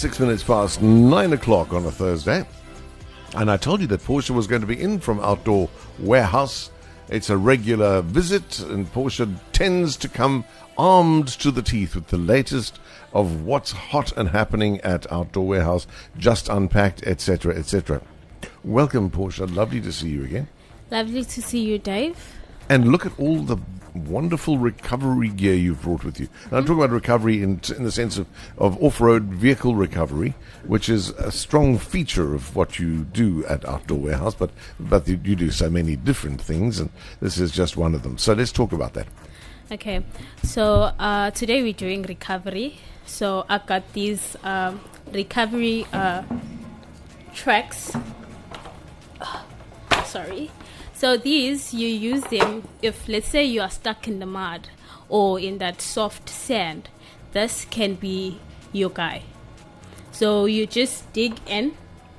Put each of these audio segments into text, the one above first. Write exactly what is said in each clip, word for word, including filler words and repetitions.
Six minutes past nine o'clock on a Thursday. And I told you that Porsche was going to be in from Outdoor Warehouse. It's a regular visit, and Porsche tends to come armed to the teeth with the latest of what's hot and happening at Outdoor Warehouse, just unpacked, et cetera, et cetera. Welcome, Porsche. Lovely to see you again. Lovely to see you, Dave. And look at all the wonderful recovery gear you've brought with you. And I'm talking about recovery in, in the sense of, of off-road vehicle recovery, which is a strong feature of what you do at Outdoor Warehouse, but, but you, you do so many different things, and this is just one of them. So let's talk about that. Okay, so uh, today we're doing recovery. So I've got these um, recovery uh, tracks. Sorry. So these, you use them if, let's say, you are stuck in the mud or in that soft sand. This can be your guy. So you just dig in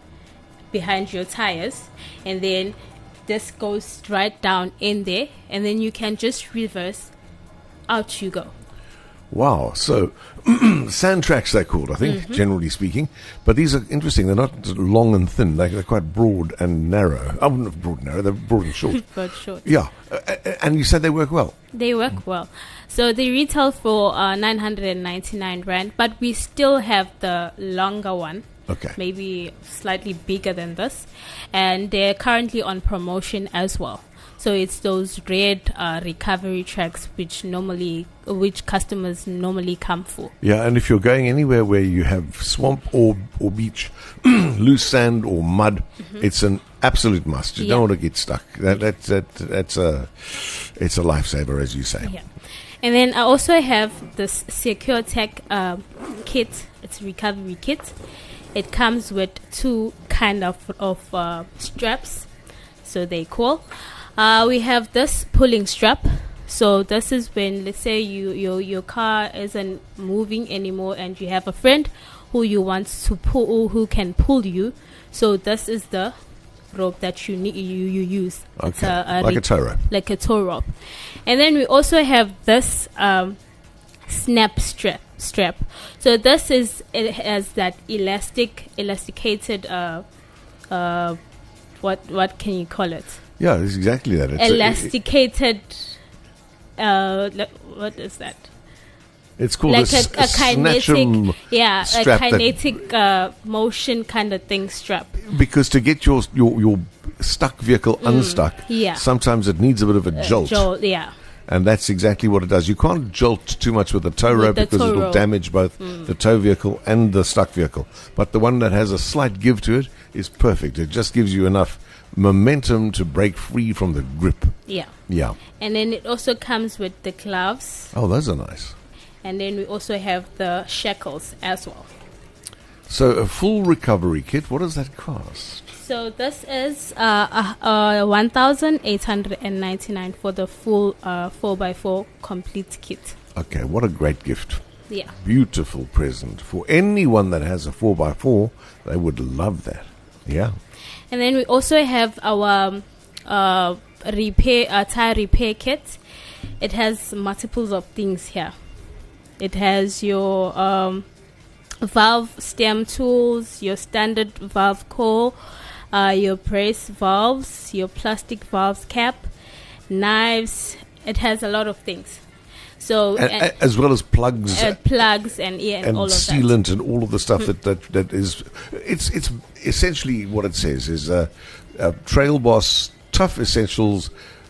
behind your tires, and then this goes right down in there, and then you can just reverse. Out you go. Wow. So sand tracks, they're called, I think, mm-hmm. generally speaking. But these are interesting. They're not long and thin. They're, they're quite broad and narrow. Oh, not broad and narrow. They're broad and short. Broad short. Yeah. Uh, and you said they work well. They work mm. well. So they retail for uh, nine hundred ninety-nine rand, but we still have the longer one. Okay. Maybe slightly bigger than this. And they're currently on promotion as well. So it's those red uh, recovery tracks which normally, which customers normally come for. Yeah, and if you're going anywhere where you have swamp or or beach, loose sand or mud, mm-hmm. it's an absolute must. You yeah. don't want to get stuck. That, that, that that's a it's a lifesaver, as you say. Yeah, and then I also have this Secure Tech uh, kit. It's a recovery kit. It comes with two kind of of uh, straps, so they call. Uh, we have this pulling strap. So this is when, let's say, you your your car isn't moving anymore, and you have a friend who you want to pull, who can pull you. So this is the rope that you need you you use. Okay, it's a, a like re- a tow rope. Like a tow rope. And then we also have this um, snap strap. Strap. So this is it has that elastic, elasticated. Uh, uh, what what can you call it? Yeah, it's exactly that. It's Elasticated. A, uh, what is that? It's called like a, a, a, a kinetic, yeah, a kinetic uh, motion kind of thing strap. Because to get your your, your stuck vehicle mm, unstuck, yeah. sometimes it needs a bit of a jolt. Uh, jolt, yeah. And that's exactly what it does. You can't jolt too much with the tow rope because tow it'll rope. damage both mm. the tow vehicle and the stuck vehicle. But the one that has a slight give to it is perfect. It just gives you enough momentum to break free from the grip. Yeah. Yeah. And then it also comes with the gloves. Oh, those are nice. And then we also have the shackles as well. So a full recovery kit, what does that cost? So this is uh, uh, uh, one thousand eight hundred ninety-nine for the full uh, four by four complete kit. Okay, what a great gift. Yeah. Beautiful present. For anyone that has a four by four, they would love that. Yeah. And then we also have our uh, repair uh, tire repair kit. It has multiples of things here. It has your um, valve stem tools, your standard valve core, uh, your brace valves, your plastic valves cap, knives. It has a lot of things. So and, and as well as plugs, uh, plugs, and yeah, and, and all of sealant, that. and all of the stuff that, that that is. It's it's essentially what it says is a, a Trail Boss Tough Essentials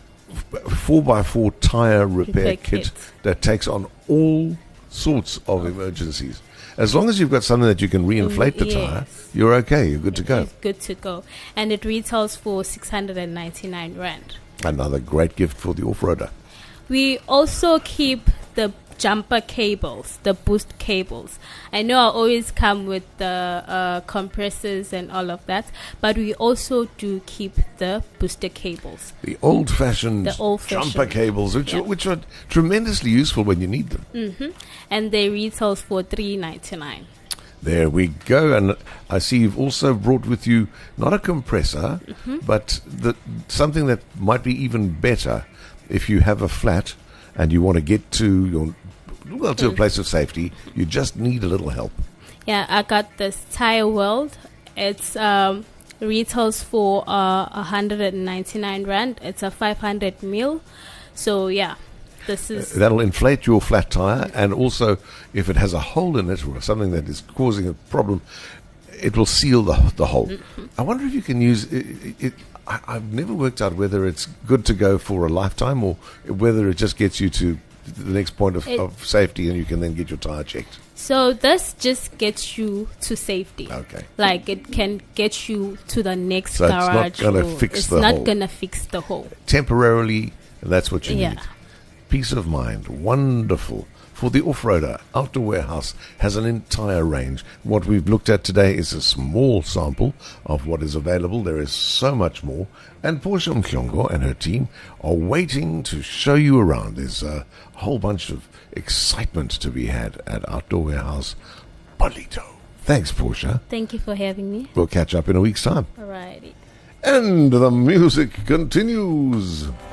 four by four tire repair, repair kit, kit that takes on all sorts of emergencies. As long as you've got something that you can reinflate the yes. tire, you're okay. You're good to go. It's good to go, and it retails for six hundred and ninety-nine rand. Another great gift for the off-roader. We also keep the jumper cables, the boost cables. I know I always come with the uh, compressors and all of that, but we also do keep the booster cables. The old-fashioned, the old-fashioned jumper cables, which, yep. are, which are tremendously useful when you need them. Mm-hmm. And they retail for three ninety-nine. There we go. And I see you've also brought with you not a compressor, mm-hmm. but the, something that might be even better if you have a flat and you want to get to your well to mm. a place of safety. You just need a little help. Yeah, I got this Tire World. It's um, retails for uh, one hundred ninety-nine rand. It's a five hundred mil. So yeah, this is... Uh, that'll inflate your flat tire, and also if it has a hole in it or something that is causing a problem, it will seal the, the hole. Mm-hmm. I wonder if you can use it, it I, I've never worked out whether it's good to go for a lifetime or whether it just gets you to the next point of, it, of safety and you can then get your tire checked. So this just gets you to safety. Okay. Like it can get you to the next so garage. It's not going to fix it's the not hole. going to fix the hole. Temporarily, that's what you yeah. need. Peace of mind. Wonderful. For the off-roader, Outdoor Warehouse has an entire range. What we've looked at today is a small sample of what is available. There is so much more. And Portia Mhlongo and her team are waiting to show you around. There's a whole bunch of excitement to be had at Outdoor Warehouse, Ballito. Thanks, Portia. Thank you for having me. We'll catch up in a week's time. Alrighty. And the music continues.